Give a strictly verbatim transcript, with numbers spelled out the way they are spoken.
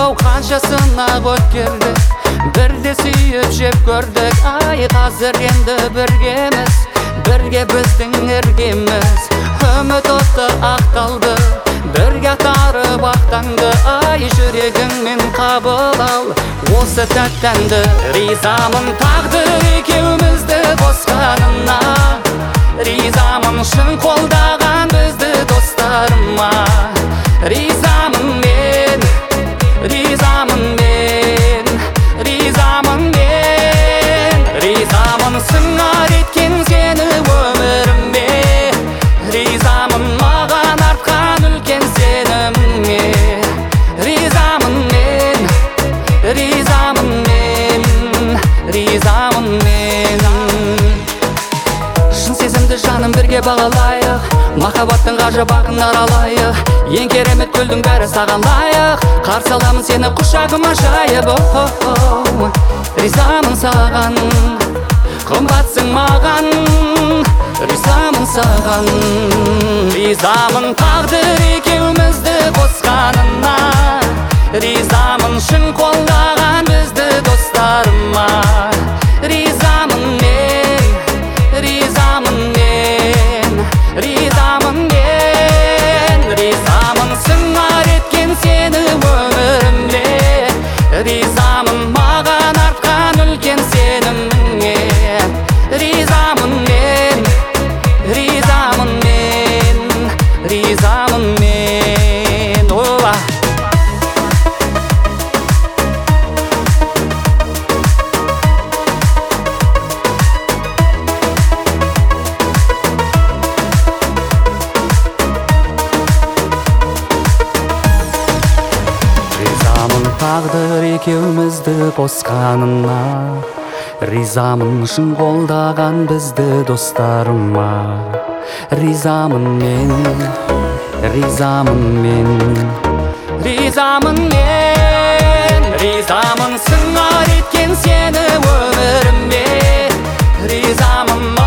ау қаншасына өткердік, бірде сүйіп жеп көрдік. Ай қазір енді біргеміз, бірге біздің іргеміз. Үміт оты ақталды, бірге атарып ақтаңды. Ай жүрегіңмен қабыл ал осы тәттәнді. Ризамын тағдыр екеумізді қосқанына, ризамын шын қолдаған бізді достарыма. Ризамын мен, ризамын мен, ризамын мен. Ризамын сыңар еткен сені өміріме, ризамын маған артқан үлкен сеніміңе. Ризамын мен, ризамын мен, ризамын мен. Шын сезімді жаным бірге бағалайық, махаббаттың ғажап бағын аралайық. Ең керемет гүлдің бәрі саған лайық, қарсы аламын сені құшағыма жайып. О-о-о, ризамын саған, қымбатсың маған, ризамын саған. Ризамын тағдыр екеумізді қосқанына, ризамын шын қолдаған бізді достарыма. Ризамын мен, ризамын мен, ризамын мен. Ризамын сыңар еткен сені өміріме, ризамын маған артқан үлкен сеніміңе. Ризамын мен, ризамын мен, ризамын мен. Ола. Ризамын тағдыр екеумізді қосқанына, ризамын шын қолдаған бізді достарыма. Ризамын мен, ризамын мен, ризамын мен. Ризамын сыңар еткен сені өміріме, ризамын